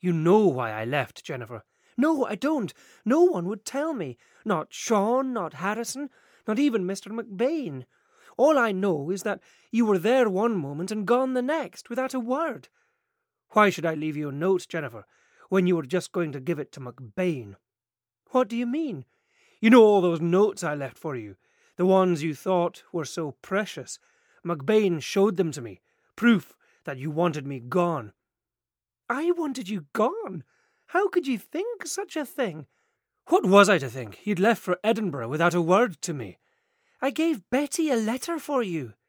You know why I left, Jennifer. No, I don't. No one would tell me. Not Sean, not Harrison, not even Mr. McBain. All I know is that you were there one moment and gone the next, without a word. Why should I leave you a note, Jennifer, when you were just going to give it to McBain? What do you mean? You know all those notes I left for you, the ones you thought were so precious. McBain showed them to me, proof that you wanted me gone. I wanted you gone? How could you think such a thing? What was I to think? You'd left for Edinburgh without a word to me. I gave Betty a letter for you.